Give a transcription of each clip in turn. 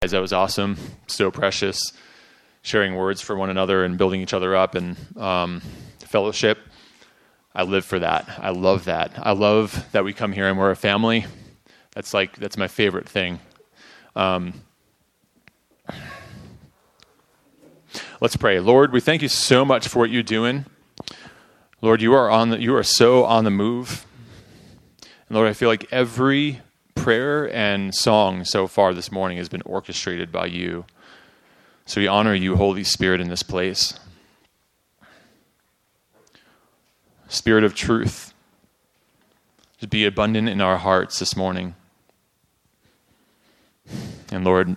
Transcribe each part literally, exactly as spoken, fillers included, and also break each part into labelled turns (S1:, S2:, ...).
S1: That was awesome, so precious, sharing words for one another and building each other up and um, fellowship. I live for that. I love that. I love that we come here and we're a family. That's like, that's my favorite thing. Um, let's pray. Lord, we thank you so much for what you're doing. Lord, you are on the, you are so on the move. And Lord, I feel like every prayer and song so far this morning has been orchestrated by you. So we honor you, Holy Spirit, in this place. Spirit of truth, just be abundant in our hearts this morning. And Lord,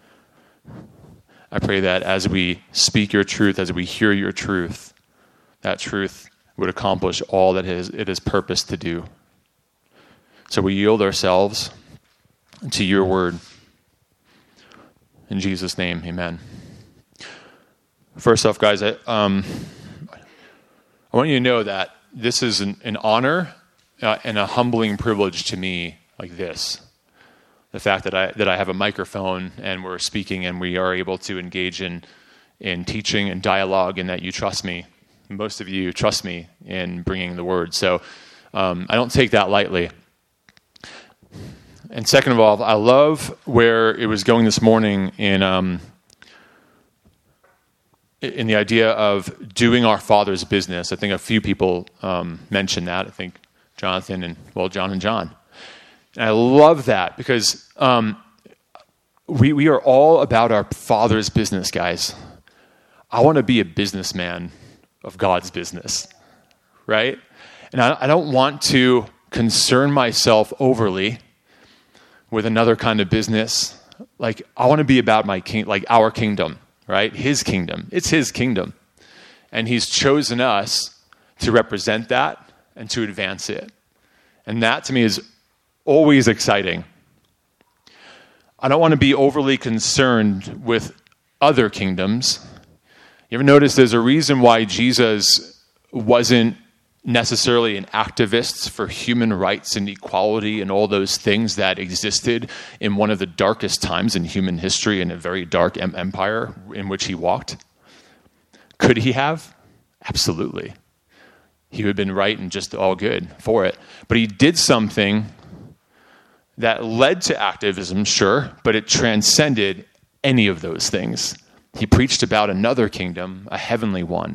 S1: I pray that as we speak your truth, as we hear your truth, that truth would accomplish all that it is, it is purposed to do. So we yield ourselves to your word. In Jesus' name, amen. First off, guys, I, um, I want you to know that this is an, an honor uh, and a humbling privilege to me, like this. The fact that I that I have a microphone and we're speaking and we are able to engage in in teaching and dialogue, and that you trust me. Most of you trust me in bringing the word. So um, I don't take that lightly. And second of all, I love where it was going this morning in um, in the idea of doing our Father's business. I think a few people um, mentioned that. I think Jonathan and, well, John and John. And I love that because um, we we are all about our Father's business, guys. I want to be a businessman of God's business, right? And I, I don't want to concern myself overly with another kind of business. Like, I want to be about my king, like our kingdom, right? His kingdom. It's his kingdom. And he's chosen us to represent that and to advance it. And that to me is always exciting. I don't want to be overly concerned with other kingdoms. You ever notice there's a reason why Jesus wasn't necessarily an activist for human rights and equality and all those things that existed in one of the darkest times in human history, in a very dark em- empire in which he walked? Could he have? Absolutely. He would have been right and just all good for it. But he did something that led to activism, sure, but it transcended any of those things. He preached about another kingdom, a heavenly one.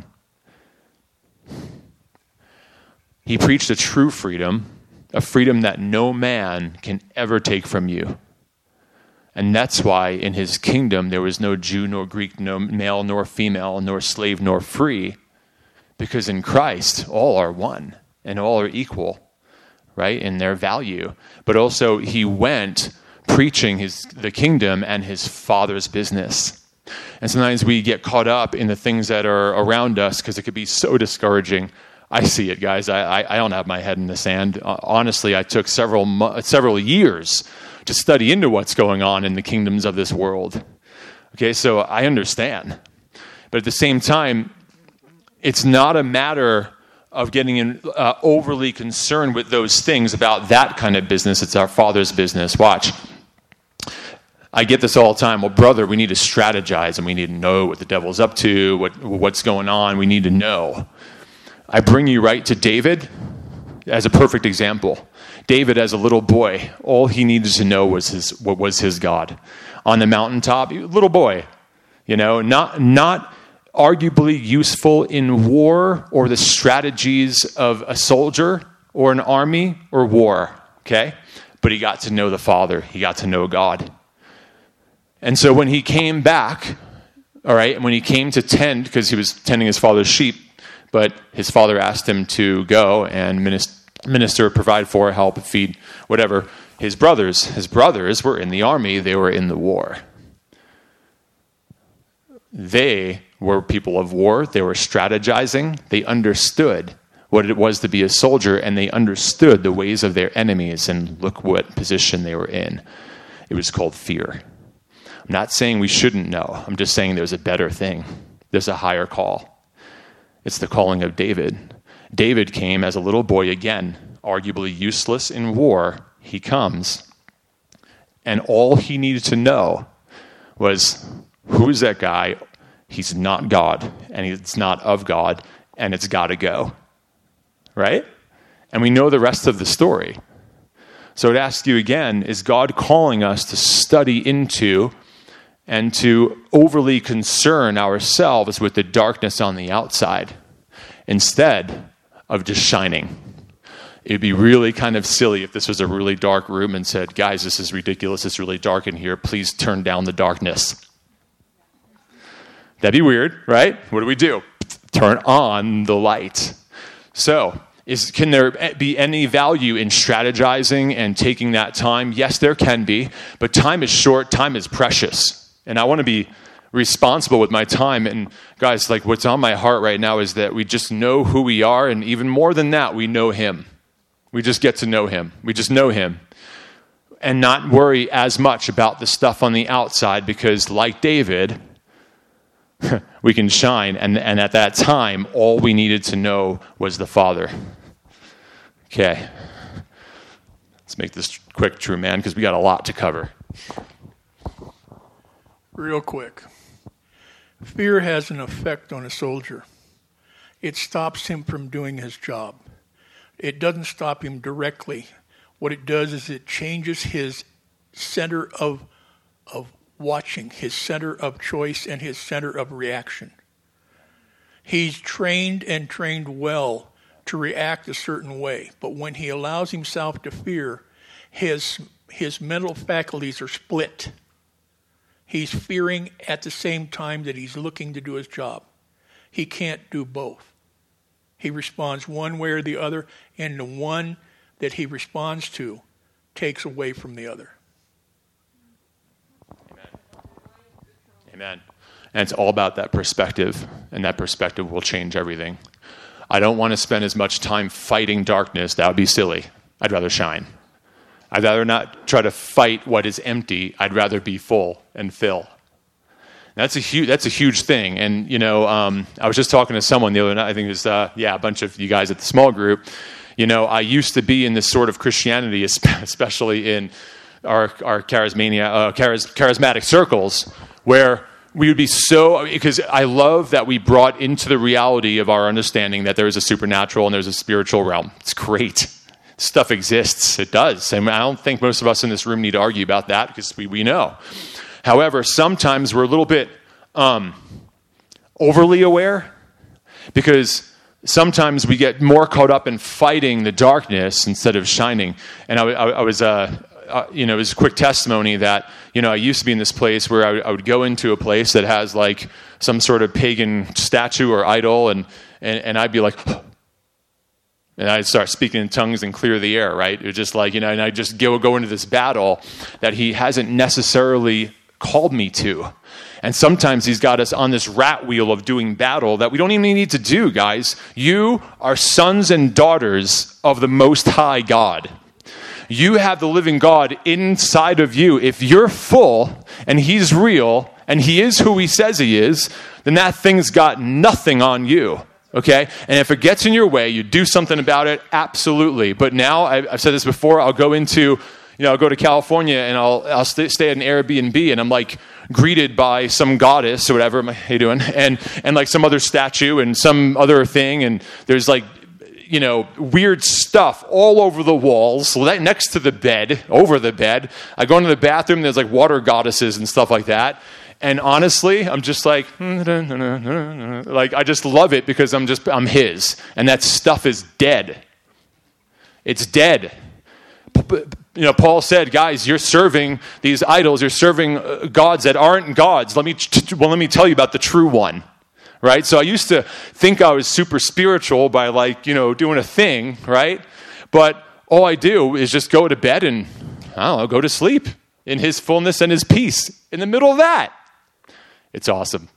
S1: He preached a true freedom, a freedom that no man can ever take from you. And that's why in his kingdom there was no Jew nor Greek, no male nor female, nor slave nor free, because in Christ all are one and all are equal, right, in their value. But also he went preaching his the kingdom and his Father's business. And sometimes we get caught up in the things that are around us because it could be so discouraging. I see it, guys. I, I, I don't have my head in the sand. Uh, honestly, I took several mo- several years to study into what's going on in the kingdoms of this world. Okay, so I understand. But at the same time, it's not a matter of getting in, uh, overly concerned with those things about that kind of business. It's our Father's business. Watch. I get this all the time. Well, brother, we need to strategize and we need to know what the devil's up to, what what's going on. We need to know. I bring you right to David as a perfect example. David, as a little boy, all he needed to know was his what was his God. On the mountaintop, little boy, you know, not not arguably useful in war or the strategies of a soldier or an army or war, okay? But he got to know the Father. He got to know God. And so when he came back, all right, and when he came to tend, because he was tending his father's sheep, but his father asked him to go and minister, minister, provide for, help, feed, whatever. His brothers, his brothers were in the army. They were in the war. They were people of war. They were strategizing. They understood what it was to be a soldier, and they understood the ways of their enemies, and look what position they were in. It was called fear. I'm not saying we shouldn't know. I'm just saying there's a better thing. There's a higher call. It's the calling of David. David came as a little boy again, arguably useless in war. He comes, and all he needed to know was, who is that guy? He's not God, and it's not of God, and it's got to go. Right? And we know the rest of the story. So I'd ask you again, is God calling us to study into and to overly concern ourselves with the darkness on the outside instead of just shining? It'd be really kind of silly if this was a really dark room and said, guys, this is ridiculous. It's really dark in here. Please turn down the darkness. That'd be weird, right? What do we do? Turn on the light. So, Is, can there be any value in strategizing and taking that time? Yes, there can be, but time is short, time is precious. And I want to be responsible with my time. And guys, like what's on my heart right now is that we just know who we are, and even more than that, we know him. We just get to know him. We just know him. And not worry as much about the stuff on the outside, because like David, we can shine. And, and at that time, all we needed to know was the Father. Okay. Let's make this quick, true man, because we got a lot to cover.
S2: Real quick. Fear has an effect on a soldier. It stops him from doing his job. It doesn't stop him directly. What it does is it changes his center of of watching, his center of choice, and his center of reaction. He's trained and trained well to react a certain way, but when he allows himself to fear, his his mental faculties are split. He's fearing at the same time that he's looking to do his job. He can't do both. He responds one way or the other, and the one that he responds to takes away from the other.
S1: Amen. Amen. And it's all about that perspective, and that perspective will change everything. I don't want to spend as much time fighting darkness. That would be silly. I'd rather shine. I'd rather not try to fight what is empty. I'd rather be full and fill. That's a huge. That's a huge thing. And you know, um, I was just talking to someone the other night. I think it was uh, yeah, a bunch of you guys at the small group. You know, I used to be in this sort of Christianity, especially in our our charismania, uh, charis, charismatic circles, where we would be so, because I love that we brought into the reality of our understanding that there is a supernatural and there's a spiritual realm. It's great. Stuff exists. It does. And I don't think most of us in this room need to argue about that, because we, we know. However, sometimes we're a little bit um, overly aware, because sometimes we get more caught up in fighting the darkness instead of shining. And I, I, I was, uh, uh, you know, it was a quick testimony that, you know, I used to be in this place where I, w- I would go into a place that has like some sort of pagan statue or idol, and and, and I'd be like, and I'd start speaking in tongues and clear the air, right? It was just like, you know, and I just go go into this battle that he hasn't necessarily called me to. And sometimes he's got us on this rat wheel of doing battle that we don't even need to do, guys. You are sons and daughters of the Most High God. You have the living God inside of you. If you're full and he's real and he is who he says he is, then that thing's got nothing on you. Okay? And if it gets in your way, you do something about it, absolutely. But now, I've said this before, I'll go into, you know, I'll go to California and I'll I'll stay, stay at an Airbnb, and I'm like greeted by some goddess or whatever. How you doing? And and like some other statue and some other thing, and there's like, you know, weird stuff all over the walls, next to the bed, over the bed. I go into the bathroom, there's like water goddesses and stuff like that. And honestly, I'm just like, like I just love it, because I'm just, I'm his. And that stuff is dead. It's dead. You know, Paul said, guys, you're serving these idols. You're serving gods that aren't gods. Let me, well, let me tell you about the true one. Right? So I used to think I was super spiritual by like, you know, doing a thing, right? But all I do is just go to bed and, I don't know, go to sleep in his fullness and his peace in the middle of that. It's awesome.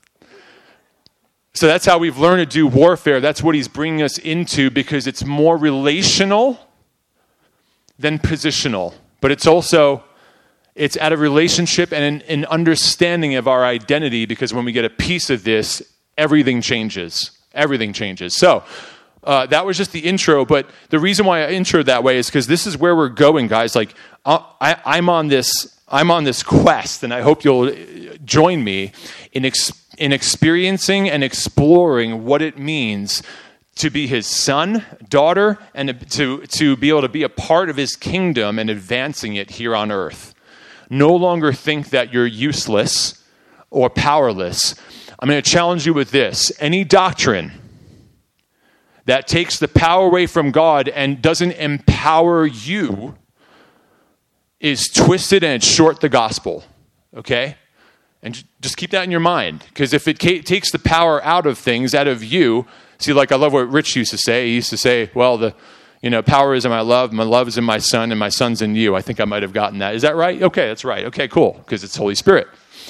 S1: So that's how we've learned to do warfare. That's what he's bringing us into, because it's more relational than positional. But it's also, it's at a relationship and an, an understanding of our identity, because when we get a piece of this, everything changes. Everything changes. So uh, that was just the intro. But the reason why I introed that way is because this is where we're going, guys. Like uh, I, I'm on this, I'm on this quest, and I hope you'll join me in ex- in experiencing and exploring what it means to be his son, daughter, and to, to be able to be a part of his kingdom and advancing it here on earth. No longer think that you're useless or powerless. I'm going to challenge you with this. Any doctrine that takes the power away from God and doesn't empower you is twisted and it's short the gospel, okay? And just keep that in your mind, because if it ca- takes the power out of things, out of you, see, like I love what Rich used to say. He used to say, well, the you know, power is in my love, my love is in my son, and my son's in you. I think I might have gotten that. Is that right? Okay, that's right. Okay, cool, because it's Holy Spirit.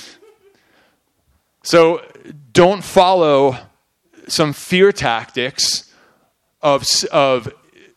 S1: So don't follow some fear tactics of, of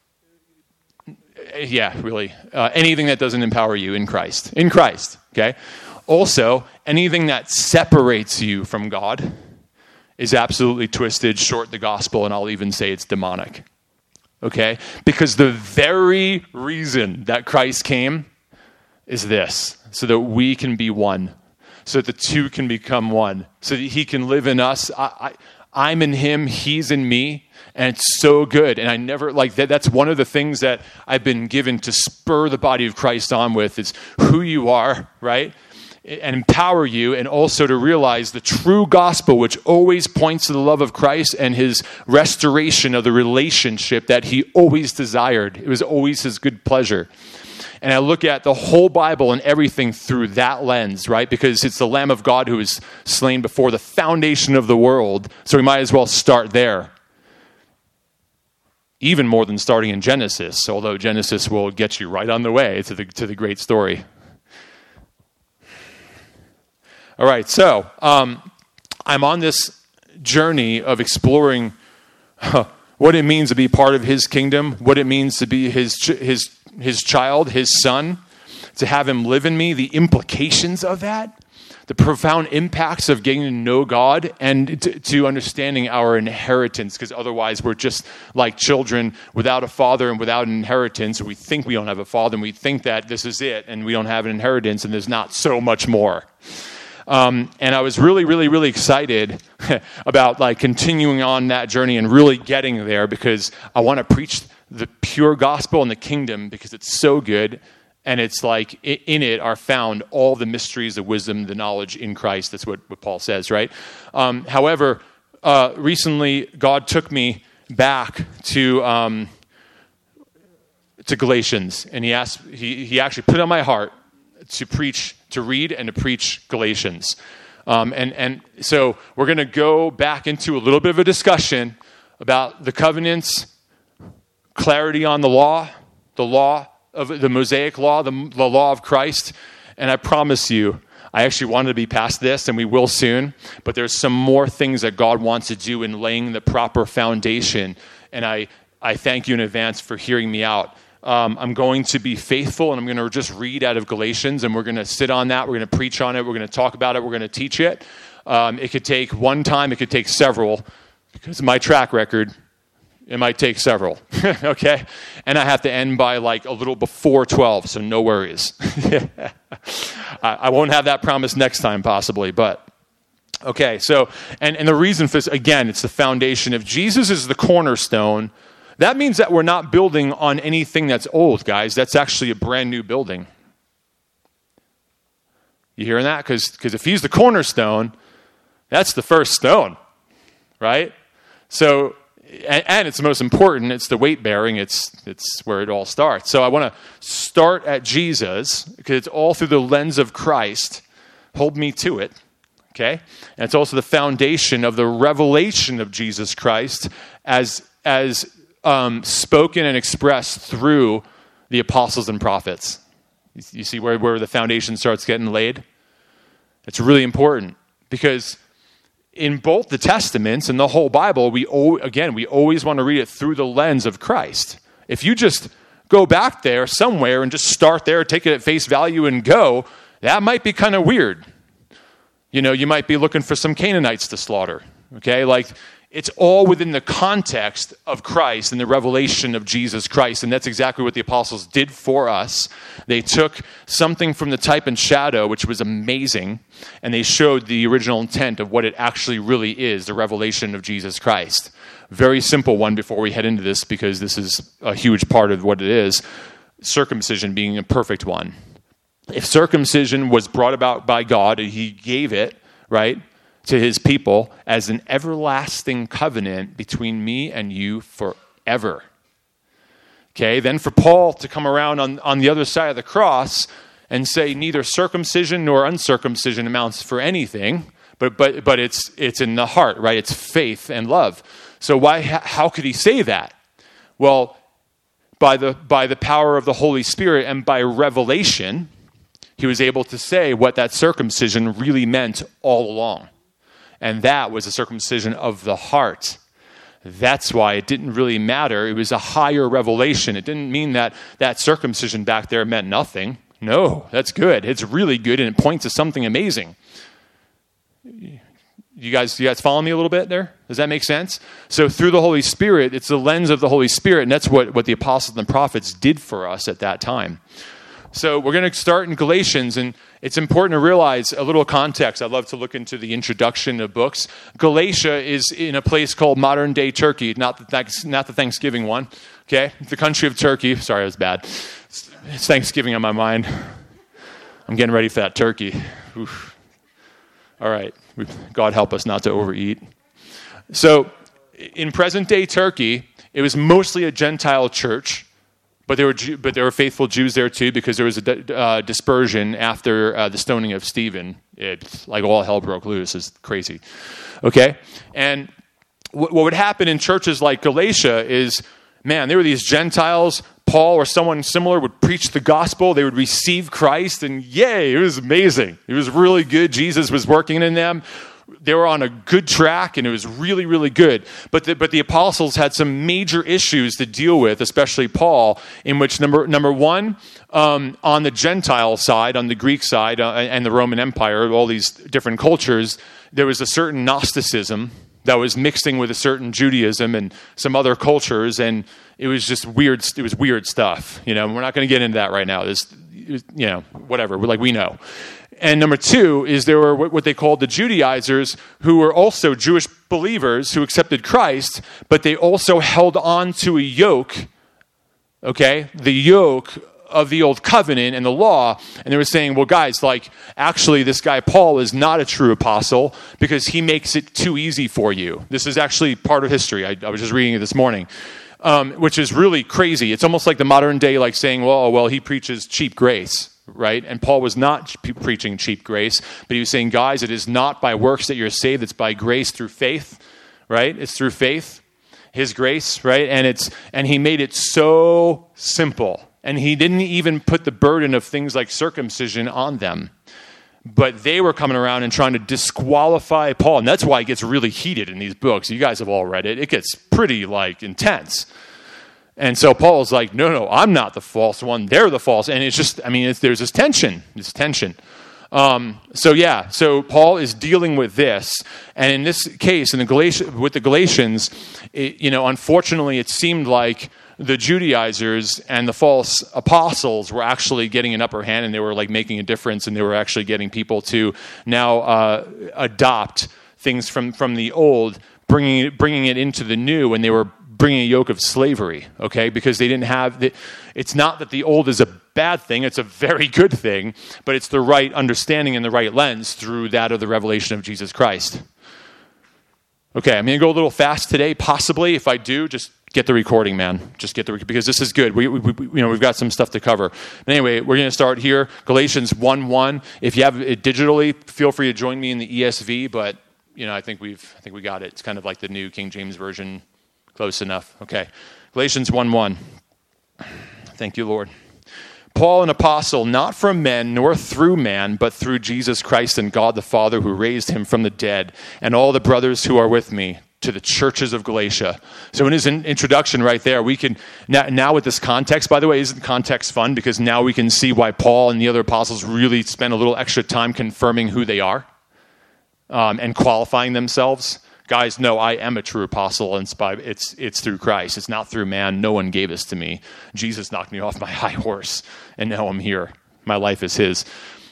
S1: yeah, really, uh, anything that doesn't empower you in Christ. In Christ, okay? Also, anything that separates you from God is absolutely twisted, short the gospel, and I'll even say it's demonic. Okay? Because the very reason that Christ came is this, so that we can be one, so that the two can become one, so that he can live in us. I, I, I'm in him, he's in me, and it's so good. And I never, like, that, that's one of the things that I've been given to spur the body of Christ on with, is who you are, right? And empower you, and also to realize the true gospel, which always points to the love of Christ and his restoration of the relationship that he always desired. It was always his good pleasure. And I look at the whole Bible and everything through that lens, right? Because it's the Lamb of God who was slain before the foundation of the world. So we might as well start there. Even more than starting in Genesis, although Genesis will get you right on the way to the to the great story. All right, so um, I'm on this journey of exploring uh, what it means to be part of his kingdom, what it means to be his his his child, his son, to have him live in me, the implications of that, the profound impacts of getting to know God, and to, to understanding our inheritance, because otherwise we're just like children without a father and without an inheritance. We think we don't have a father, and we think that this is it, and we don't have an inheritance, and there's not so much more. Um, and I was really, really, really excited about like continuing on that journey and really getting there, because I want to preach the pure gospel and the kingdom, because it's so good. And it's like in it are found all the mysteries, the wisdom, the knowledge in Christ. That's what, what Paul says, right? Um, however, uh, recently God took me back to um, to Galatians, and he asked, he he actually put it on my heart to preach, to read and to preach Galatians. Um, and, and so we're going to go back into a little bit of a discussion about the covenants, clarity on the law, the law of the Mosaic law, the, the law of Christ. And I promise you, I actually wanted to be past this, and we will soon, but there's some more things that God wants to do in laying the proper foundation. And I, I thank you in advance for hearing me out. Um, I'm going to be faithful, and I'm going to just read out of Galatians, and we're going to sit on that. We're going to preach on it. We're going to talk about it. We're going to teach it. Um, it could take one time. It could take several, because of my track record. It might take several, okay? And I have to end by like a little before twelve, so no worries. I, I won't have that promise next time, possibly, but okay. So, and, and the reason for this, again, it's the foundation. If Jesus is the cornerstone, that means that we're not building on anything that's old, guys. That's actually a brand new building. You hearing that? Because because if he's the cornerstone, that's the first stone, right? So, and, and it's the most important. It's the weight bearing. It's it's where it all starts. So I want to start at Jesus, because it's all through the lens of Christ. Hold me to it, okay? And it's also the foundation of the revelation of Jesus Christ as as Um, spoken and expressed through the apostles and prophets. You, you see where, where the foundation starts getting laid? It's really important, because in both the Testaments and the whole Bible, we again, we always want to read it through the lens of Christ. If you just go back there somewhere and just start there, take it at face value and go, that might be kind of weird. You know, you might be looking for some Canaanites to slaughter, okay? Like, it's all within the context of Christ and the revelation of Jesus Christ. And that's exactly what the apostles did for us. They took something from the type and shadow, which was amazing, and they showed the original intent of what it actually really is, the revelation of Jesus Christ. Very simple one before we head into this, because this is a huge part of what it is. Circumcision being a perfect one. If circumcision was brought about by God, and he gave it, right, to his people as an everlasting covenant between me and you forever. Okay, then for Paul to come around on, on the other side of the cross and say neither circumcision nor uncircumcision amounts for anything, but but but it's it's in the heart, right? It's faith and love. So why how could he say that? Well, by the by the power of the Holy Spirit and by revelation, he was able to say what that circumcision really meant all along. And that was a circumcision of the heart. That's why it didn't really matter. It was a higher revelation. It didn't mean that that circumcision back there meant nothing. No, that's good. It's really good, and it points to something amazing. You guys, you guys follow me a little bit there? Does that make sense? So through the Holy Spirit, it's the lens of the Holy Spirit, and that's what, what the apostles and the prophets did for us at that time. So we're going to start in Galatians, and it's important to realize a little context. I'd love to look into the introduction of books. Galatia is in a place called modern-day Turkey, not the, thanks, not the Thanksgiving one, okay? The country of Turkey. Sorry, that was bad. It's Thanksgiving on my mind. I'm getting ready for that turkey. Oof. All right. God help us not to overeat. So in present-day Turkey, it was mostly a Gentile church. But there were but there were faithful Jews there too, because there was a uh, dispersion after uh, the stoning of Stephen. It's like all hell broke loose. It's crazy. Okay? And w- what would happen in churches like Galatia is, man, there were these Gentiles. Paul or someone similar would preach the gospel. They would receive Christ, and yay, it was amazing. It was really good. Jesus was working in them. They were on a good track, and it was really, really good. But the, but the apostles had some major issues to deal with, especially Paul, in which, number number one, um, on the Gentile side, on the Greek side, uh, and the Roman Empire, all these different cultures, there was a certain Gnosticism that was mixing with a certain Judaism and some other cultures, and it was just weird. It was weird stuff. You know, we're not going to get into that right now. This, you know, whatever. Like we know. And number two is there were what they called the Judaizers, who were also Jewish believers who accepted Christ, but they also held on to a yoke, okay, the yoke of the old covenant and the law. And they were saying, well, guys, like, actually, this guy Paul is not a true apostle because he makes it too easy for you. This is actually part of history. I, I was just reading it this morning, um, which is really crazy. It's almost like the modern day, like saying, well, well, he preaches cheap grace. Right? And Paul was not pre- preaching cheap grace, but he was saying, guys, it is not by works that you're saved, it's by grace through faith, right? It's through faith, his grace, right? And it's and he made it so simple. And he didn't even put the burden of things like circumcision on them. But they were coming around and trying to disqualify Paul. And that's why it gets really heated in these books. You guys have all read it. It gets pretty, like, intense. And so Paul's like, no, no, I'm not the false one. They're the false. And it's just, I mean, it's, there's this tension. This tension. Um, so, yeah, so Paul is dealing with this. And in this case, in the Galati- with the Galatians, it, you know, unfortunately, it seemed like the Judaizers and the false apostles were actually getting an upper hand, and they were like making a difference, and they were actually getting people to now uh, adopt things from, from the old, bringing it, bringing it into the new, and they were bringing a yoke of slavery, okay? Because they didn't have, the, it's not that the old is a bad thing, it's a very good thing, but it's the right understanding and the right lens through that of the revelation of Jesus Christ. Okay, I'm going to go a little fast today, possibly. If I do, just get the recording, man. Just get the, because this is good. We, we, we you know, we've got some stuff to cover. But anyway, we're going to start here, Galatians one one. If you have it digitally, feel free to join me in the E S V, but, you know, I think we've, I think we got it. It's kind of like the new King James Version. Close enough. Okay. Galatians one one. Thank you, Lord. Paul, an apostle, not from men nor through man, but through Jesus Christ and God the Father who raised him from the dead, and all the brothers who are with me, to the churches of Galatia. So in his in- introduction right there, we can, now, now with this context, by the way, isn't context fun? Because now we can see why Paul and the other apostles really spend a little extra time confirming who they are um, and qualifying themselves. guys, no, I am a true apostle, and it's, by, it's, it's through Christ. It's not through man. No one gave this to me. Jesus knocked me off my high horse, and now I'm here. My life is his.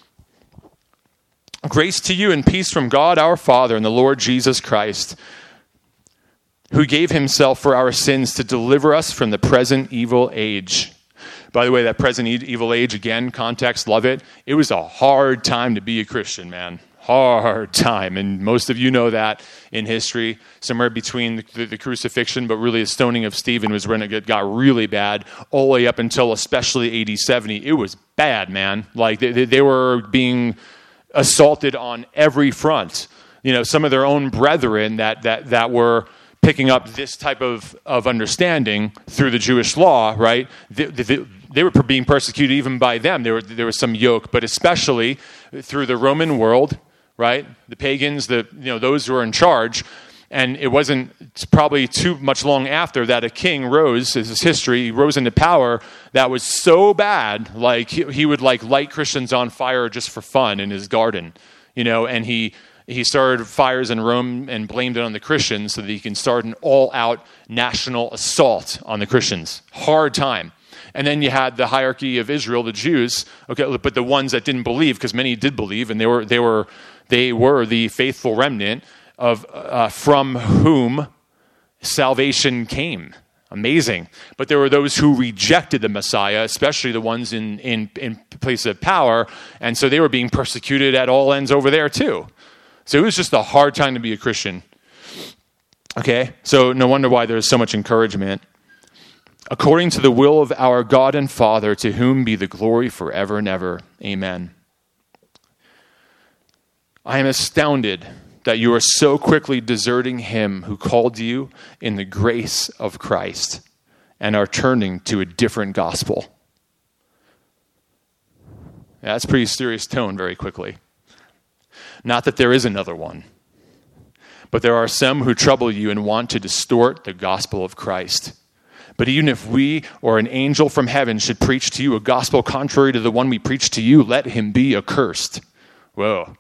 S1: Grace to you and peace from God our Father and the Lord Jesus Christ, who gave himself for our sins to deliver us from the present evil age. By the way, that present evil age, again, context, love it. It was a hard time to be a Christian, man. Hard time. And most of you know that in history, somewhere between the, the, the crucifixion, but really the stoning of Stephen was when it got really bad, all the way up until especially A D seventy. It was bad, man. Like they, they were being assaulted on every front. You know, some of their own brethren that that that were picking up this type of, of understanding through the Jewish law, right? They, they, they were being persecuted even by them. There, were, there was some yoke, but especially through the Roman world, right? The pagans, the you know those who were in charge. And it wasn't probably too much long after that a king rose, this is history, he rose into power that was so bad, like he, he would like light Christians on fire just for fun in his garden, you know, and he he started fires in Rome and blamed it on the Christians so that he can start an all-out national assault on the Christians. Hard time. And then you had the hierarchy of Israel, the Jews, okay, but the ones that didn't believe, because many did believe, and they were they were they were the faithful remnant of uh, from whom salvation came. Amazing. But there were those who rejected the Messiah, especially the ones in, in, in place of power, and so they were being persecuted at all ends over there too. So it was just a hard time to be a Christian. Okay, so no wonder why there's so much encouragement. According to the will of our God and Father, to whom be the glory forever and ever. Amen. I am astounded that you are so quickly deserting him who called you in the grace of Christ and are turning to a different gospel. Yeah, that's a pretty serious tone very quickly. Not that there is another one, but there are some who trouble you and want to distort the gospel of Christ. But even if we or an angel from heaven should preach to you a gospel contrary to the one we preach to you, let him be accursed. Whoa.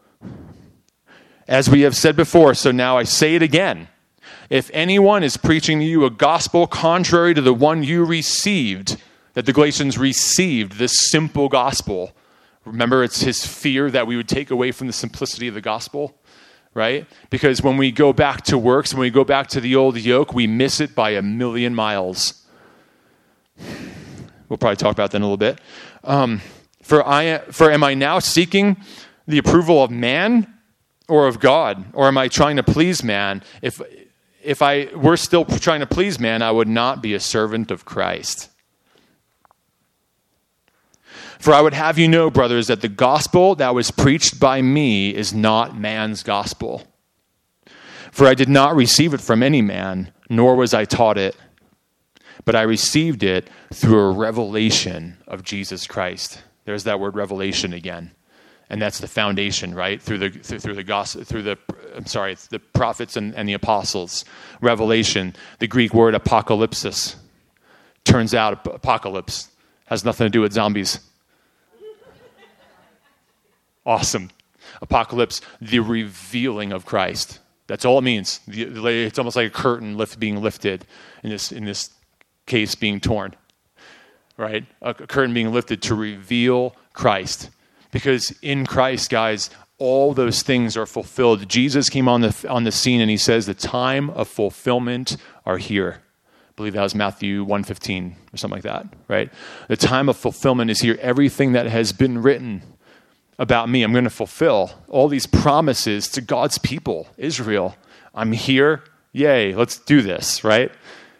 S1: As we have said before, so now I say it again. If anyone is preaching to you a gospel contrary to the one you received, that the Galatians received, this simple gospel. Remember, it's his fear that we would take away from the simplicity of the gospel, right? Because when we go back to works, when we go back to the old yoke, we miss it by a million miles. We'll probably talk about that in a little bit. Um, for I, for am I now seeking the approval of man or of God? Or am I trying to please man? If if I were still trying to please man, I would not be a servant of Christ. For I would have you know, brothers, that the gospel that was preached by me is not man's gospel. For I did not receive it from any man, nor was I taught it, but I received it through a revelation of Jesus Christ. There's that word revelation again. And that's the foundation, right? Through the through, through the gospel, through the I'm sorry, the prophets and, and the apostles. Revelation, the Greek word apocalypsis. Turns out apocalypse has nothing to do with zombies. Awesome. Apocalypse, the revealing of Christ. That's all it means. It's almost like a curtain lift being lifted, in this in this case being torn. Right? A curtain being lifted to reveal Christ. Because in Christ, guys, all those things are fulfilled. Jesus came on the on the scene and he says the time of fulfillment are here. I believe that was Matthew one fifteen or something like that, right? The time of fulfillment is here. Everything that has been written about me, I'm going to fulfill. All these promises to God's people, Israel. I'm here. Yay, let's do this, right?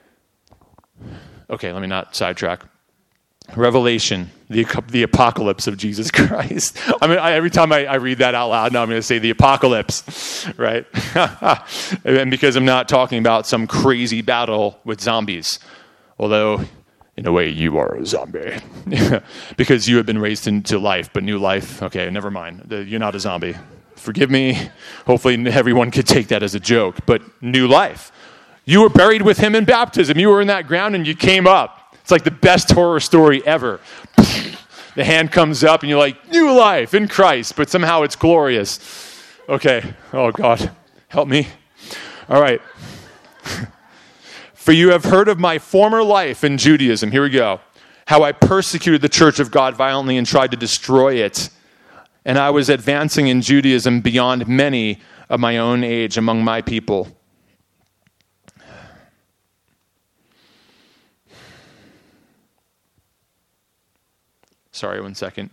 S1: Okay, let me not sidetrack. Revelation, the the apocalypse of Jesus Christ. I mean, I, every time I, I read that out loud, now I'm going to say the apocalypse, right? And because I'm not talking about some crazy battle with zombies, although in a way you are a zombie, because you have been raised into life, but new life. Okay, never mind. You're not a zombie. Forgive me. Hopefully everyone could take that as a joke, but new life. You were buried with him in baptism. You were in that ground and you came up. It's like the best horror story ever. The hand comes up and you're like, new life in Christ, but somehow it's glorious. Okay. Oh, God, help me. All right. For you have heard of my former life in Judaism. Here we go. How I persecuted the church of God violently and tried to destroy it. And I was advancing in Judaism beyond many of my own age among my people. Sorry, one second.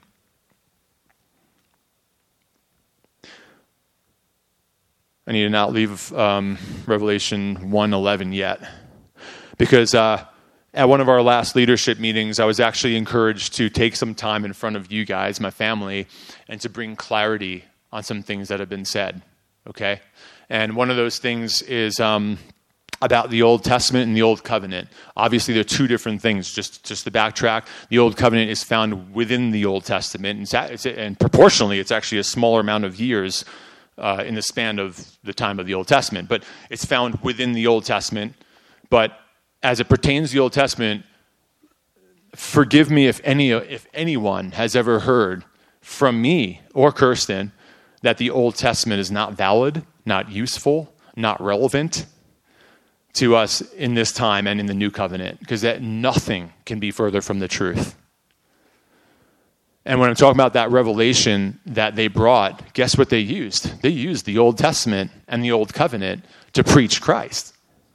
S1: I need to not leave um, Revelation one eleven yet. Because uh, at one of our last leadership meetings, I was actually encouraged to take some time in front of you guys, my family, and to bring clarity on some things that have been said, okay? And one of those things is um, about the Old Testament and the Old Covenant. Obviously, they're two different things. Just, just to backtrack, the Old Covenant is found within the Old Testament, and, it's, and proportionally, it's actually a smaller amount of years uh, in the span of the time of the Old Testament. But it's found within the Old Testament, but as it pertains to the Old Testament, forgive me if any if anyone has ever heard from me or Kirsten that the Old Testament is not valid, not useful, not relevant to us in this time and in the New Covenant, because that nothing can be further from the truth. And when I'm talking about that revelation that they brought, guess what they used? They used the Old Testament and the Old Covenant to preach Christ.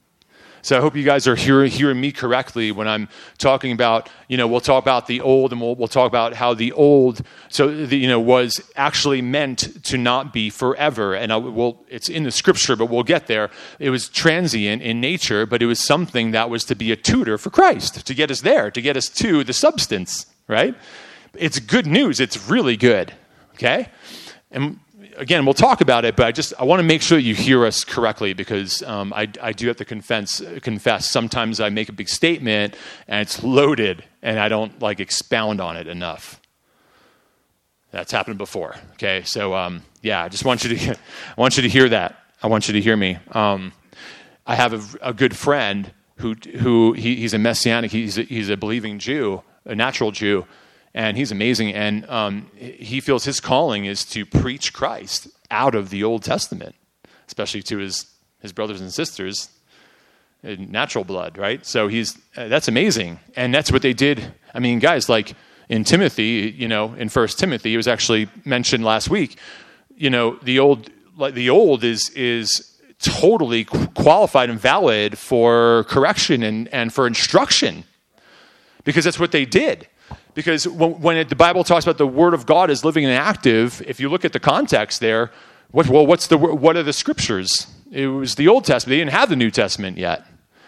S1: So I hope you guys are hear, hearing me correctly when I'm talking about, you know, we'll talk about the old and we'll, we'll talk about how the old, so, the, you know, was actually meant to not be forever. And I, we'll, it's in the scripture, but we'll get there. It was transient in nature, but it was something that was to be a tutor for Christ, to get us there, to get us to the substance, right? It's good news. It's really good, okay? And again, we'll talk about it, but I just I want to make sure that you hear us correctly, because um, I, I do have to confess, confess. Sometimes I make a big statement and it's loaded and I don't like expound on it enough. That's happened before. Okay, so um, yeah, I just want you to I want you to hear that. I want you to hear me. Um, I have a, a good friend who who he, he's a messianic. He's a, he's a believing Jew, a natural Jew. And he's amazing, and um, he feels his calling is to preach Christ out of the Old Testament, especially to his, his brothers and sisters in natural blood, right? So he's uh, that's amazing, and that's what they did. I mean, guys, like in Timothy, you know, in First Timothy, it was actually mentioned last week. You know, the old, like the old is is totally qualified and valid for correction and and for instruction, because that's what they did. Because when it, the Bible talks about the Word of God is living and active, if you look at the context there, what, well, what's the what are the Scriptures? It was the Old Testament. They didn't have the New Testament yet.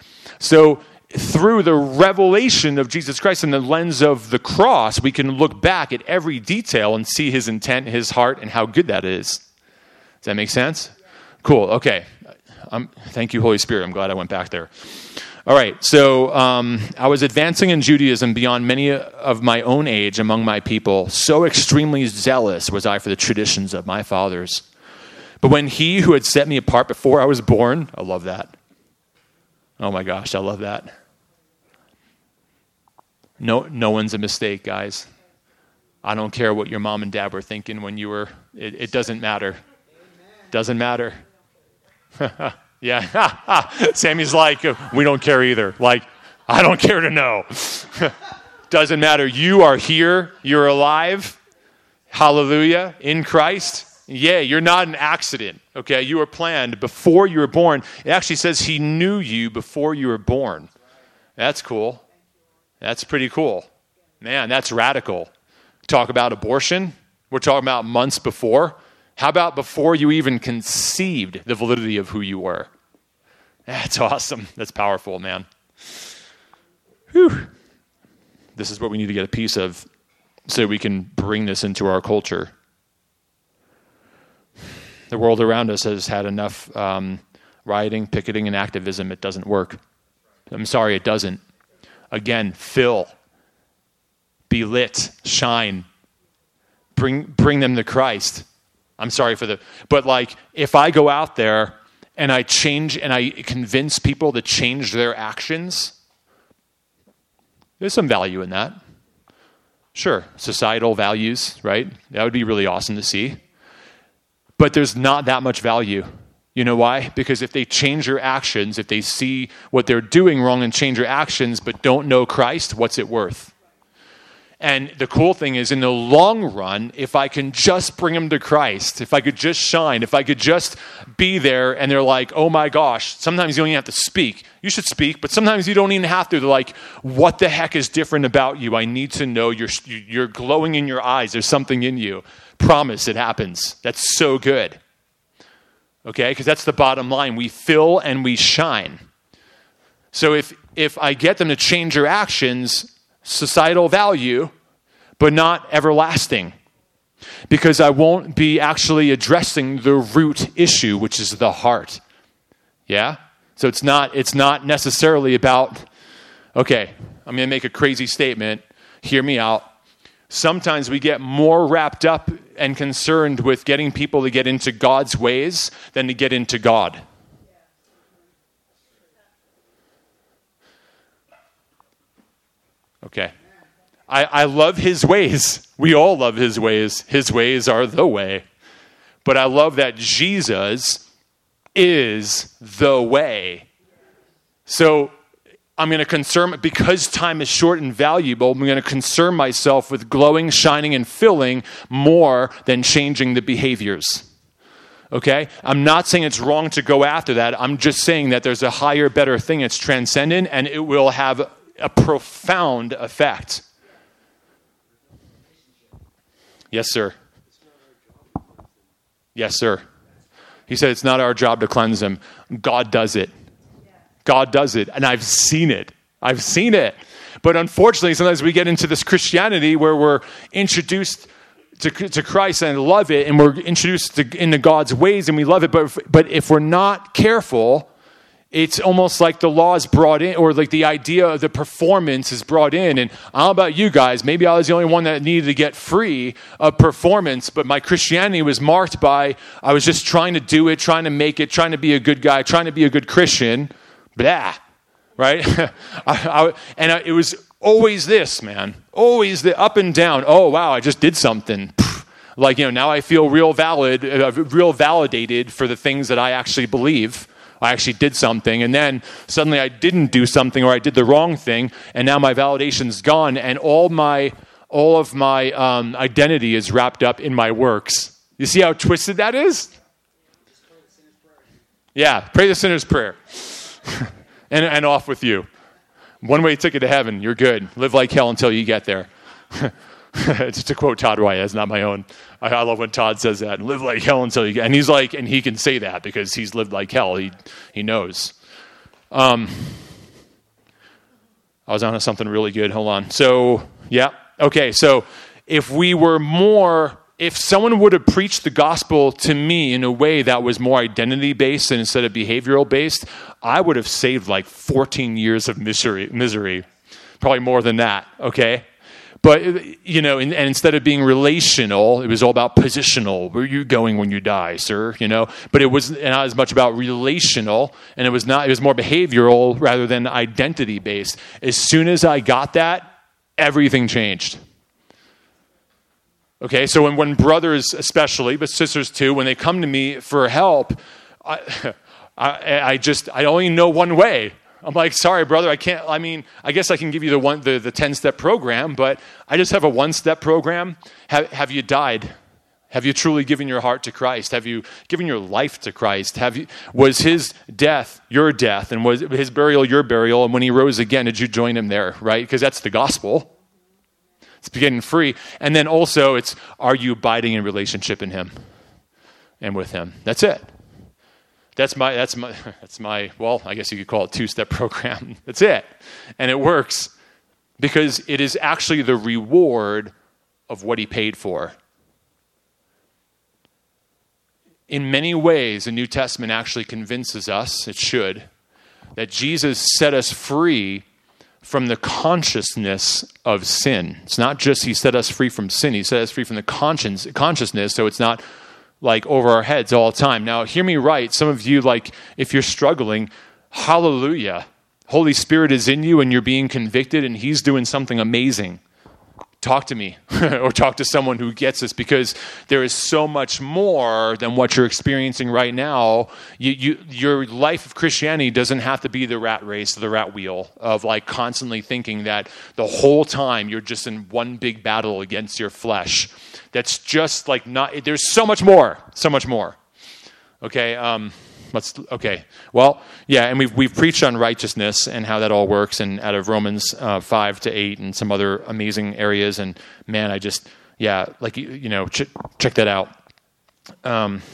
S1: So through the revelation of Jesus Christ and the lens of the cross, we can look back at every detail and see His intent, His heart, and how good that is. Does that make sense? Cool. Okay. Um, thank you, Holy Spirit. I'm glad I went back there. All right, so um, I was advancing in Judaism beyond many of my own age among my people. So extremely zealous was I for the traditions of my fathers. But when he who had set me apart before I was born, I love that. Oh my gosh, I love that. No, no one's a mistake, guys. I don't care what your mom and dad were thinking when you were, it, it doesn't matter. Doesn't matter. Yeah, Sammy's like, we don't care either. Like, I don't care to know. Doesn't matter. You are here. You're alive. Hallelujah. In Christ. Yeah, you're not an accident. Okay, you were planned before you were born. It actually says he knew you before you were born. That's cool. That's pretty cool. Man, that's radical. Talk about abortion. We're talking about months before. How about before you even conceived the validity of who you were? That's awesome. That's powerful, man. Whew. This is what we need to get a piece of so we can bring this into our culture. The world around us has had enough um, rioting, picketing, and activism. It doesn't work. I'm sorry, it doesn't. Again, fill, be lit, shine, bring bring them to Christ. I'm sorry for the, but like if I go out there and I change and I convince people to change their actions, there's some value in that. Sure, societal values, right? That would be really awesome to see. But there's not that much value You know why? Because if they change their actions, if they see what they're doing wrong and change their actions but don't know Christ, what's it worth? And the cool thing is, in the long run, if I can just bring them to Christ, if I could just shine, if I could just be there and they're like, oh my gosh, sometimes you don't even have to speak. You should speak, but sometimes you don't even have to. They're like, what the heck is different about you? I need to know. You're, you're glowing in your eyes. There's something in you. Promise, it happens. That's so good. Okay, because that's the bottom line. We fill and we shine. So if if I get them to change their actions, societal value, but not everlasting. Because I won't be actually addressing the root issue, which is the heart. Yeah? So it's not it's not necessarily about, okay, I'm going to make a crazy statement. Hear me out. Sometimes we get more wrapped up and concerned with getting people to get into God's ways than to get into God. Okay. I, I love his ways. We all love his ways. His ways are the way. But I love that Jesus is the way. So I'm going to concern, because time is short and valuable, I'm going to concern myself with glowing, shining, and filling more than changing the behaviors. Okay? I'm not saying it's wrong to go after that. I'm just saying that there's a higher, better thing that's transcendent, and it will have a profound effect. Yes, sir. Yes, sir. He said it's not our job to cleanse them. God does it. God does it, and I've seen it. I've seen it. But unfortunately, sometimes we get into this Christianity where we're introduced to, to Christ and love it, and we're introduced to, into God's ways, and we love it. But if, but if we're not careful, it's almost like the law is brought in, or like the idea of the performance is brought in. And I don't know about you guys, maybe I was the only one that needed to get free of performance, but my Christianity was marked by, I was just trying to do it, trying to make it, trying to be a good guy, trying to be a good Christian. Blah, right? I, I, and I, it was always this, man. Always the up and down. Oh, wow, I just did something. Pfft. Like, you know, now I feel real valid, uh, real validated for the things that I actually believe. I actually did something, and then suddenly I didn't do something, or I did the wrong thing, and now my validation's gone, and all my, all of my um, identity is wrapped up in my works. You see how twisted that is? Yeah, pray the sinner's prayer. and, and off with you. One-way ticket to heaven, you're good. Live like hell until you get there. It's to quote Todd White, that's not my own. I, I love when Todd says that. Live like hell until you get, and he's like, and he can say that because he's lived like hell. He he knows. Um, I was on to something really good. Hold on. So yeah, okay. So if we were more, if someone would have preached the gospel to me in a way that was more identity-based and instead of behavioral-based, I would have saved like fourteen years of misery, misery, probably more than that, okay? But, you know, and, and instead of being relational, it was all about positional. Where are you going when you die, sir? You know, but it was not as much about relational, and it was not, it was more behavioral rather than identity-based. As soon as I got that, everything changed. Okay, so when, when brothers especially, but sisters too, when they come to me for help, I, I, I just, I only know one way. I'm like, sorry, brother, I can't, I mean, I guess I can give you the one, the, the ten-step program, but I just have a one-step program. Have, have you died? Have you truly given your heart to Christ? Have you given your life to Christ? Have you, was his death your death, and was his burial your burial, and when he rose again, did you join him there, right? Because that's the gospel. It's getting free. And then also it's, are you abiding in relationship in him and with him? That's it. That's my, that's my, that's my, well, I guess you could call it two-step program. That's it. And it works because it is actually the reward of what he paid for. In many ways, the New Testament actually convinces us, it should, that Jesus set us free from the consciousness of sin. It's not just he set us free from sin, he set us free from the conscience, consciousness, so it's not like over our heads all the time. Now, hear me right. Some of you, like, if you're struggling, hallelujah. Holy Spirit is in you and you're being convicted and he's doing something amazing. talk to me or talk to someone who gets this, because there is so much more than what you're experiencing right now. You, you, your life of Christianity doesn't have to be the rat race, the rat wheel of like constantly thinking that the whole time you're just in one big battle against your flesh. That's just like not, there's so much more, so much more. Okay. Um, Let's, okay, well, yeah, and we've we've preached on righteousness and how that all works, and out of Romans uh, five to eight and some other amazing areas. And man, I just, yeah, like you, you know, ch- check that out. Um,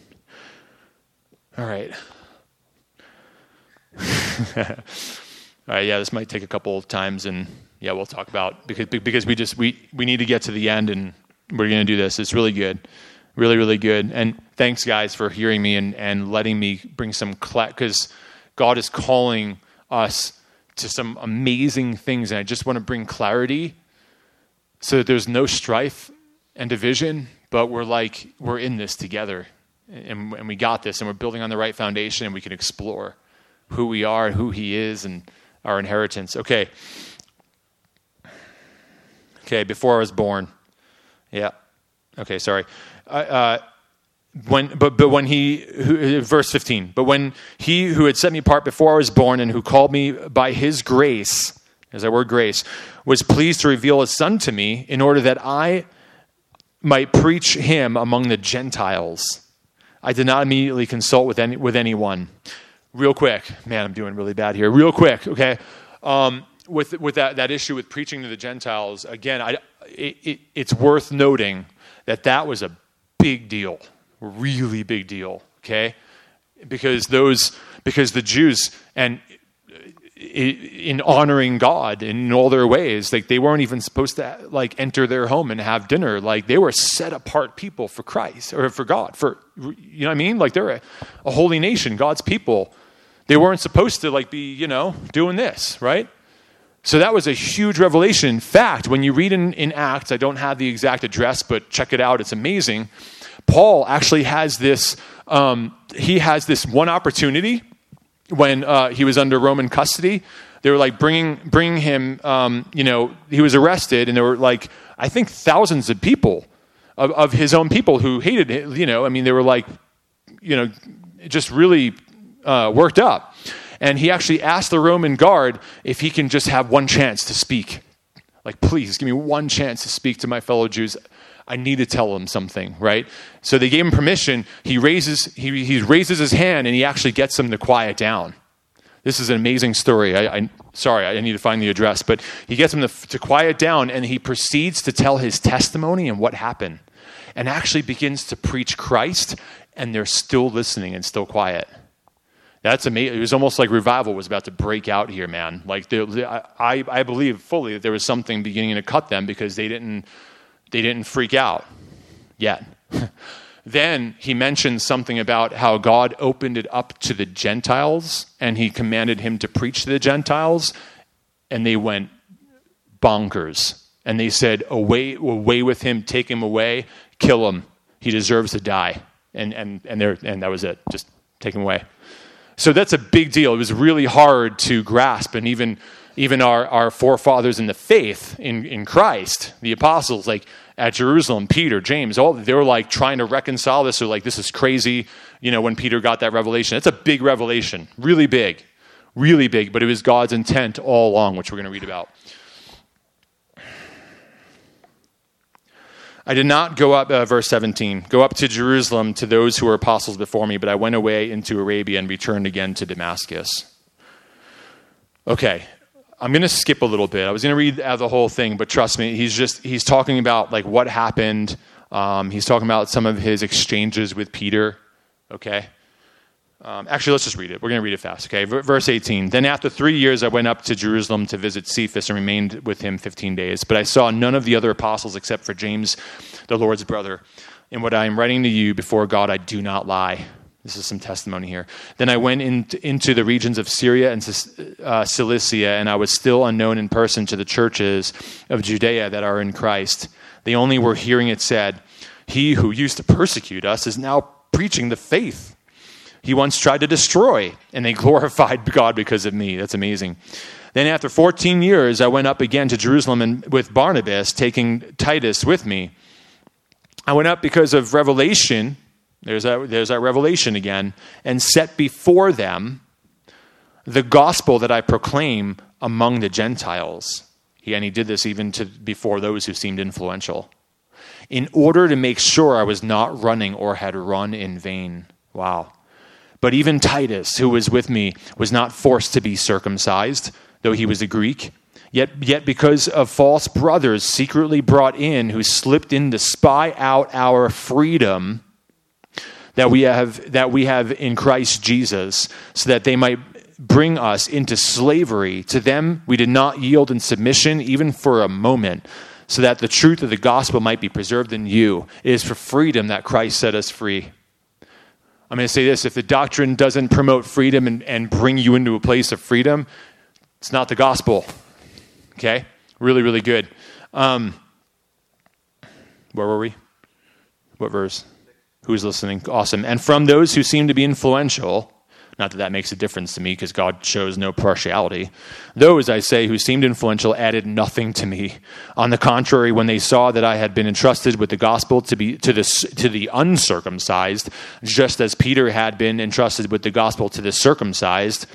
S1: all right, all right, yeah, this might take a couple of times, and yeah, we'll talk about because because we just we we need to get to the end, and we're going to do this. It's really good. Really, really good. And thanks, guys, for hearing me and, and letting me bring some clarity, because God is calling us to some amazing things. And I just want to bring clarity so that there's no strife and division, but we're like, we're in this together. And, and we got this, and we're building on the right foundation, and we can explore who we are and who he is and our inheritance. Okay. Okay, before I was born. Yeah. Okay, sorry. Uh, when, but but when he, who, verse fifteen. But when he who had set me apart before I was born, and who called me by his grace, there's that word grace, was pleased to reveal his Son to me, in order that I might preach him among the Gentiles. I did not immediately consult with any with anyone. Real quick, man, I'm doing really bad here. Real quick, okay. Um, with with that that issue with preaching to the Gentiles, again, I it, it, it's worth noting that that was a big deal, really big deal, okay? Because those, because the Jews, and in honoring God in all their ways, like they weren't even supposed to like enter their home and have dinner. Like they were set apart people for Christ or for God, for, you know what I mean? Like they're a, a holy nation, God's people. They weren't supposed to like be, you know, doing this, right? So that was a huge revelation. In fact, when you read in, in Acts, I don't have the exact address, but check it out. It's amazing. Paul actually has this, um, he has this one opportunity when uh, he was under Roman custody. They were like bringing, bringing him, um, you know, he was arrested, and there were like, I think thousands of people of, of his own people who hated him, you know, I mean, they were like, you know, just really uh, worked up. And he actually asked the Roman guard if he can just have one chance to speak. Like, please, give me one chance to speak to my fellow Jews. I need to tell them something, right? So they gave him permission. He raises he, he raises his hand, and he actually gets them to quiet down. This is an amazing story. I, I Sorry, I need to find the address. But he gets them to, to quiet down, and he proceeds to tell his testimony and what happened. And actually begins to preach Christ, and they're still listening and still quiet. That's amazing. It was almost like revival was about to break out here, man. Like they, I, I believe fully that there was something beginning to cut them because they didn't, they didn't freak out yet. Then he mentioned something about how God opened it up to the Gentiles, and he commanded him to preach to the Gentiles, and they went bonkers. And they said, "Away, away with him! Take him away! Kill him! He deserves to die!" And and and there, and that was it. Just take him away. So that's a big deal. It was really hard to grasp, and even even our, our forefathers in the faith in, in Christ, the apostles, like at Jerusalem, Peter, James, all they were like trying to reconcile this. Or like, this is crazy. You know, when Peter got that revelation, it's a big revelation, really big, really big. But it was God's intent all along, which we're going to read about. I did not go up, uh, verse seventeen, go up to Jerusalem to those who were apostles before me, but I went away into Arabia and returned again to Damascus. Okay, I'm going to skip a little bit. I was going to read out the whole thing, but trust me, he's just, he's talking about like what happened. Um, he's talking about some of his exchanges with Peter, okay? Um, actually, let's just read it. We're going to read it fast, okay? V- verse eighteen, then after three years I went up to Jerusalem to visit Cephas and remained with him fifteen days. But I saw none of the other apostles except for James, the Lord's brother. In what I am writing to you before God, I do not lie. This is some testimony here. Then I went in, into the regions of Syria and uh, Cilicia, and I was still unknown in person to the churches of Judea that are in Christ. They only were hearing it said, "He who used to persecute us is now preaching the faith he once tried to destroy," and they glorified God because of me. That's amazing. Then after fourteen years, I went up again to Jerusalem and, with Barnabas, taking Titus with me. I went up because of revelation. There's that, there's that revelation again. And set before them the gospel that I proclaim among the Gentiles. He, and he did this even to before those who seemed influential, in order to make sure I was not running or had run in vain. Wow. But even Titus, who was with me, was not forced to be circumcised, though he was a Greek. Yet, yet because of false brothers secretly brought in, who slipped in to spy out our freedom that we have that we have in Christ Jesus, so that they might bring us into slavery. To them we did not yield in submission, even for a moment, so that the truth of the gospel might be preserved in you. It is for freedom that Christ set us free. I'm going to say this: if the doctrine doesn't promote freedom and, and bring you into a place of freedom, it's not the gospel. Okay? Really, really good. Um, where were we? What verse? Who's listening? Awesome. And from those who seem to be influential, not that that makes a difference to me because God shows no partiality, those, I say, who seemed influential added nothing to me. On the contrary, when they saw that I had been entrusted with the gospel to be to the, to the uncircumcised, just as Peter had been entrusted with the gospel to the circumcised,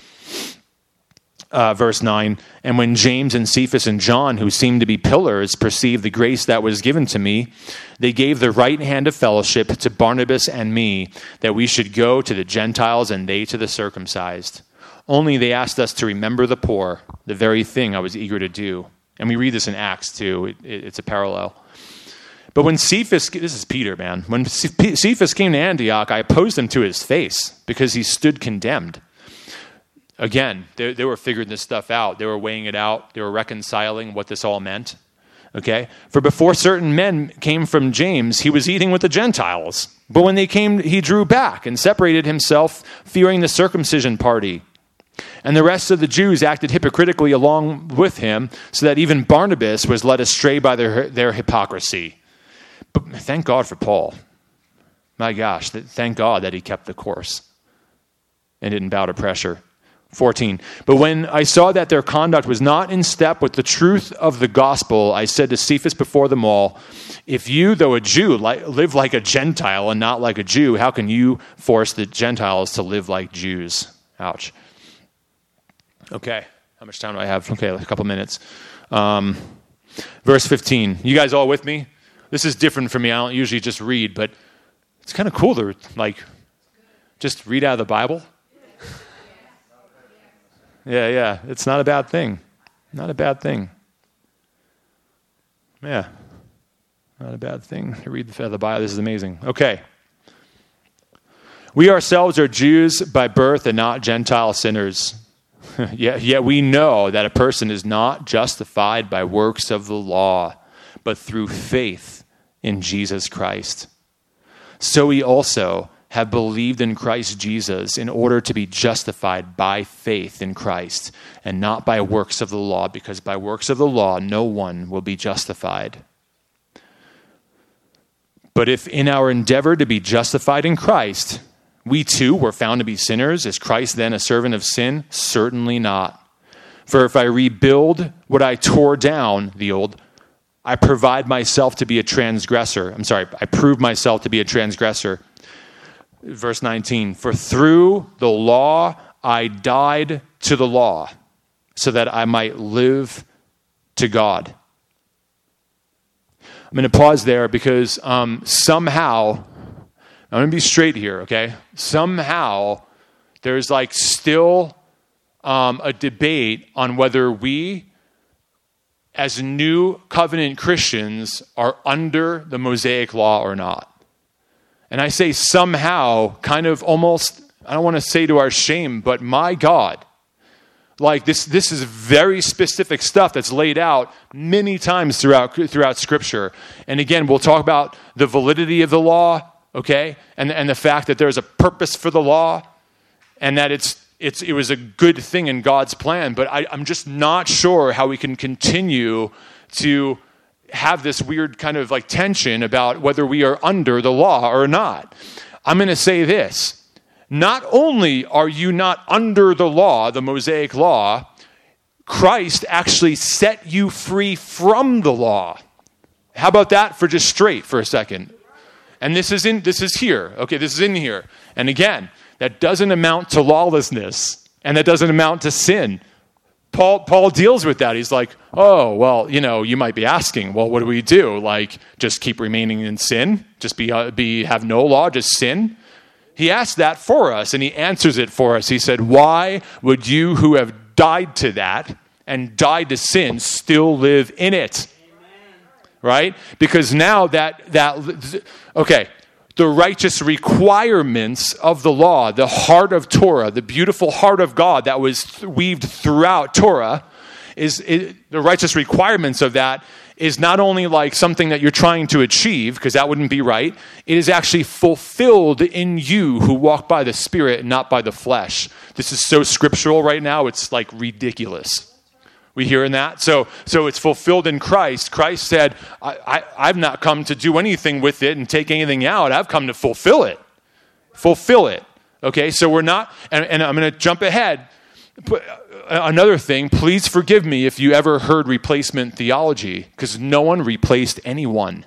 S1: Uh, verse nine, and when James and Cephas and John, who seemed to be pillars, perceived the grace that was given to me, they gave the right hand of fellowship to Barnabas and me, that we should go to the Gentiles and they to the circumcised. Only they asked us to remember the poor, the very thing I was eager to do. And we read this in Acts too. It, it, it's a parallel. But when Cephas, this is Peter, man. When Cephas came to Antioch, I opposed him to his face because he stood condemned. Again, they, they were figuring this stuff out. They were weighing it out. They were reconciling what this all meant. Okay? For before certain men came from James, he was eating with the Gentiles. But when they came, he drew back and separated himself, fearing the circumcision party. And the rest of the Jews acted hypocritically along with him, so that even Barnabas was led astray by their, their hypocrisy. But thank God for Paul. My gosh, thank God that he kept the course and didn't bow to pressure. fourteen. But when I saw that their conduct was not in step with the truth of the gospel, I said to Cephas before them all, if you, though a Jew, li- live like a Gentile and not like a Jew, how can you force the Gentiles to live like Jews? Ouch. Okay. How much time do I have? Okay, a couple minutes. Um, verse fifteen. You guys all with me? This is different for me. I don't usually just read, but it's kind of cool to like just read out of the Bible. Yeah, yeah. It's not a bad thing. Not a bad thing. Yeah. Not a bad thing to read the Bible. This is amazing. Okay. We ourselves are Jews by birth and not Gentile sinners. yet, yet we know that a person is not justified by works of the law, but through faith in Jesus Christ. So we also have believed in Christ Jesus in order to be justified by faith in Christ and not by works of the law, because by works of the law no one will be justified. But if in our endeavor to be justified in Christ, we too were found to be sinners, is Christ then a servant of sin? Certainly not. For if I rebuild what I tore down, the old, I provide myself to be a transgressor. I'm sorry, I prove myself to be a transgressor. Verse nineteen, for through the law I died to the law, so that I might live to God. I'm going to pause there because um, somehow, I'm going to be straight here, okay? Somehow there's like still um, a debate on whether we, as new covenant Christians, are under the Mosaic law or not. And I say somehow, kind of almost, I don't want to say to our shame, but my God, like this this is very specific stuff that's laid out many times throughout throughout Scripture. And again, we'll talk about the validity of the law, okay? And, and the fact that there's a purpose for the law and that it's it's it was a good thing in God's plan. But I, I'm just not sure how we can continue to have this weird kind of like tension about whether we are under the law or not. I'm going to say this. Not only are you not under the law, the Mosaic law, Christ actually set you free from the law. How about that for just straight for a second? And this is in this is here. Okay, this is in here. And again, that doesn't amount to lawlessness, and that doesn't amount to sin. Paul Paul deals with that. He's like, oh, well, you know, you might be asking, well, what do we do? Like, just keep remaining in sin? Just be uh, be have no law, just sin? He asked that for us, and he answers it for us. He said, why would you who have died to that and died to sin still live in it? Right? Because now that, that okay, the righteous requirements of the law, the heart of Torah, the beautiful heart of God that was weaved throughout Torah, is it, the righteous requirements of that is not only like something that you're trying to achieve, because that wouldn't be right, it is actually fulfilled in you who walk by the Spirit and not by the flesh. This is so scriptural right now, it's like ridiculous. We hearing that? So so it's fulfilled in Christ. Christ said, I, I, I've not come to do anything with it and take anything out. I've come to fulfill it. Fulfill it. Okay, so we're not, and, and I'm going to jump ahead. Another thing, please forgive me if you ever heard replacement theology, because no one replaced anyone.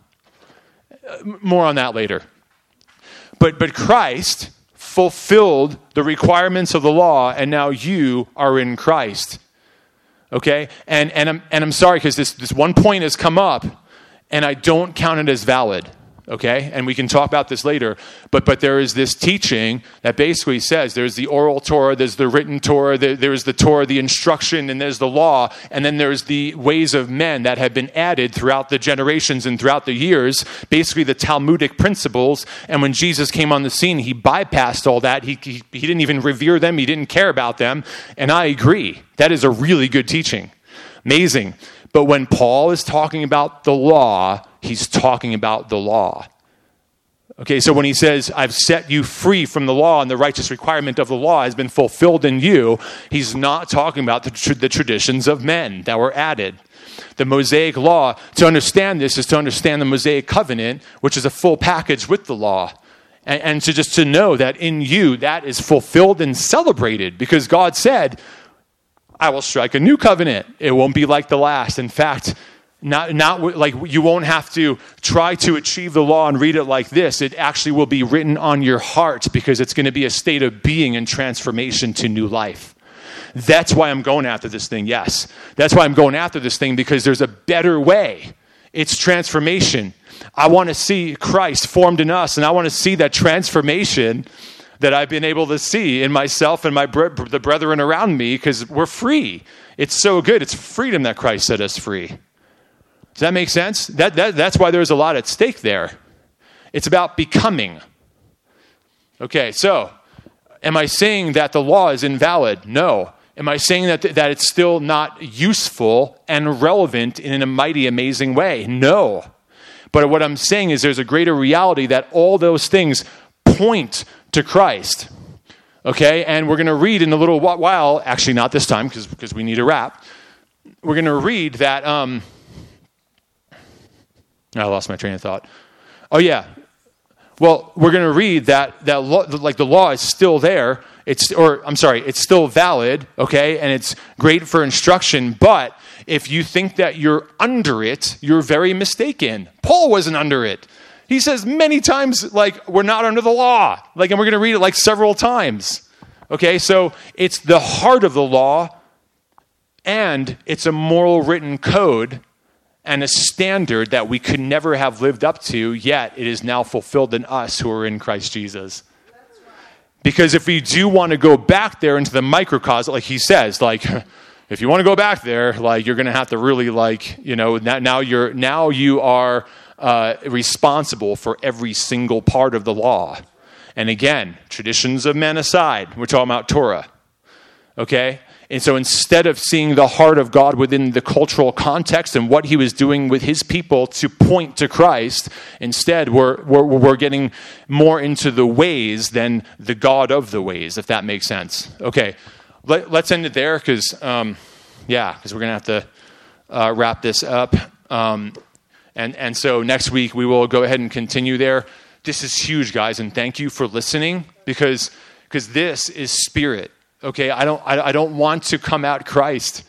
S1: More on that later. But but Christ fulfilled the requirements of the law, and now you are in Christ. Okay, and and I'm and I'm sorry because this this one point has come up, and I don't count it as valid. Okay, and we can talk about this later. But but there is this teaching that basically says there's the oral Torah, there's the written Torah, there, there's the Torah, the instruction, and there's the law, and then there's the ways of men that have been added throughout the generations and throughout the years. Basically, the Talmudic principles. And when Jesus came on the scene, he bypassed all that. He he, he didn't even revere them. He didn't care about them. And I agree. That is a really good teaching. Amazing. But when Paul is talking about the law, he's talking about the law. Okay, so when he says, I've set you free from the law and the righteous requirement of the law has been fulfilled in you, he's not talking about the, tr- the traditions of men that were added. The Mosaic law, to understand this, is to understand the Mosaic covenant, which is a full package with the law. And, and to just to know that in you, that is fulfilled and celebrated, because God said, I will strike a new covenant. It won't be like the last. In fact, not not like you won't have to try to achieve the law and read it like this. It actually will be written on your heart, because it's going to be a state of being and transformation to new life. That's why I'm going after this thing, yes. That's why I'm going after this thing, because there's a better way. It's transformation. I want to see Christ formed in us, and I want to see that transformation that I've been able to see in myself and my bre- the brethren around me, because we're free. It's so good. It's freedom that Christ set us free. Does that make sense? That, that That's why there's a lot at stake there. It's about becoming. Okay, so am I saying that the law is invalid? No. Am I saying that, that it's still not useful and relevant in a mighty, amazing way? No. But what I'm saying is there's a greater reality that all those things point to Christ. Okay, and we're going to read in a little while, actually not this time because because we need a wrap. We're going to read that, um, I lost my train of thought. Oh yeah, well, we're going to read that, that law, like the law is still there. It's, or I'm sorry, it's still valid, okay, and it's great for instruction, but if you think that you're under it, you're very mistaken. Paul wasn't under it. He says many times, like, we're not under the law. Like, and we're going to read it like several times. Okay, so it's the heart of the law, and it's a moral written code and a standard that we could never have lived up to, yet it is now fulfilled in us who are in Christ Jesus. Because if we do want to go back there into the microcosm, like he says, like, if you want to go back there, like, you're going to have to really, like, you know, now, now you're now you are uh, responsible for every single part of the law. And again, traditions of men aside, we're talking about Torah. Okay? And so instead of seeing the heart of God within the cultural context and what he was doing with his people to point to Christ, instead we're, we're, we're getting more into the ways than the God of the ways, if that makes sense. Okay, Let, let's end it there because, um, yeah, because we're going to have to uh, wrap this up. Um, and, and so next week we will go ahead and continue there. This is huge, guys, and thank you for listening because because this is spirit. Okay, I don't I, I don't want to come out Christ.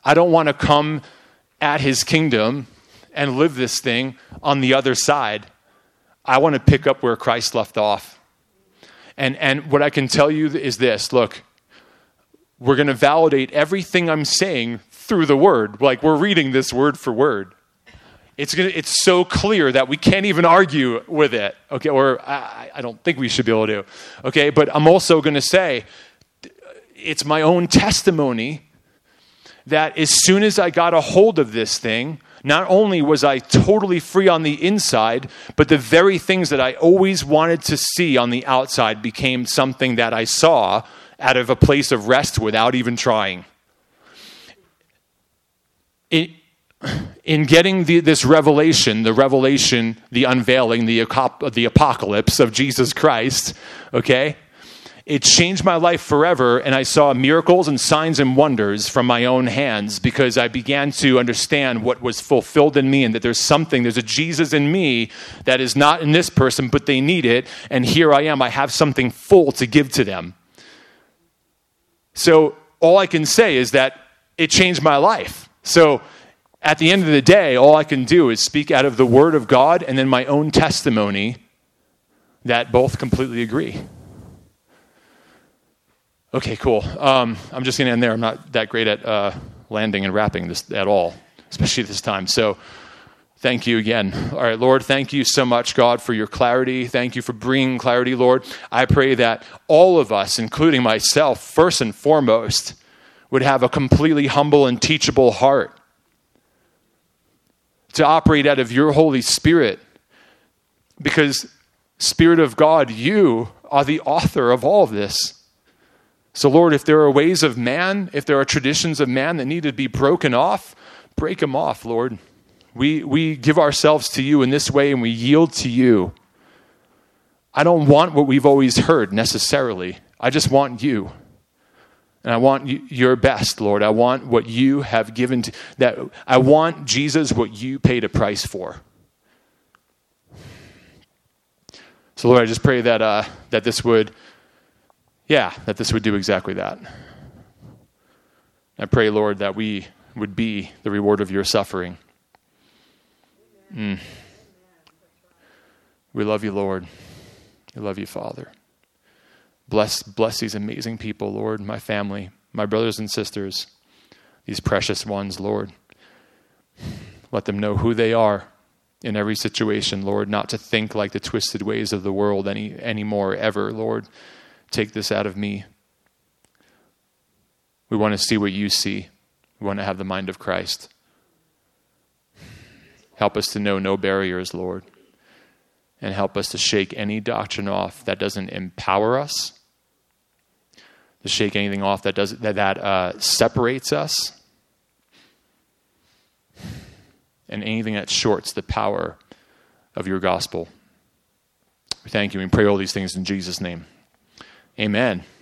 S1: I don't want to come at his kingdom and live this thing on the other side. I want to pick up where Christ left off. And and what I can tell you is this, look, we're going to validate everything I'm saying through the word. Like, we're reading this word for word. It's gonna, it's so clear that we can't even argue with it. Okay, or I, I don't think we should be able to. Okay, but I'm also going to say, it's my own testimony that as soon as I got a hold of this thing, not only was I totally free on the inside, but the very things that I always wanted to see on the outside became something that I saw out of a place of rest without even trying. It, in getting the, this revelation, the revelation, the unveiling, the, the apocalypse of Jesus Christ, okay, it changed my life forever, and I saw miracles and signs and wonders from my own hands because I began to understand what was fulfilled in me and that there's something, there's a Jesus in me that is not in this person, but they need it, and here I am. I have something full to give to them. So all I can say is that it changed my life. So at the end of the day, all I can do is speak out of the Word of God and then my own testimony that both completely agree. Okay, cool. Um, I'm just going to end there. I'm not that great at uh, landing and wrapping this at all, especially this time. So thank you again. All right, Lord, thank you so much, God, for your clarity. Thank you for bringing clarity, Lord. I pray that all of us, including myself, first and foremost, would have a completely humble and teachable heart to operate out of your Holy Spirit, because Spirit of God, you are the author of all of this. So, Lord, if there are ways of man, if there are traditions of man that need to be broken off, break them off, Lord. We we give ourselves to you in this way, and we yield to you. I don't want what we've always heard necessarily. I just want you. And I want you, your best, Lord. I want what you have given to that. I want, Jesus, what you paid a price for. So, Lord, I just pray that uh, that this would Yeah, that this would do exactly that. I pray, Lord, that we would be the reward of your suffering. Mm. We love you, Lord. We love you, Father. Bless, bless these amazing people, Lord, my family, my brothers and sisters, these precious ones, Lord. Let them know who they are in every situation, Lord, not to think like the twisted ways of the world any anymore, ever, Lord. Take this out of me. We want to see what you see. We want to have the mind of Christ. Help us to know no barriers, Lord. And help us to shake any doctrine off that doesn't empower us. To shake anything off that does that, that uh, separates us. And anything that shorts the power of your gospel. We thank you and pray all these things in Jesus' name. Amen.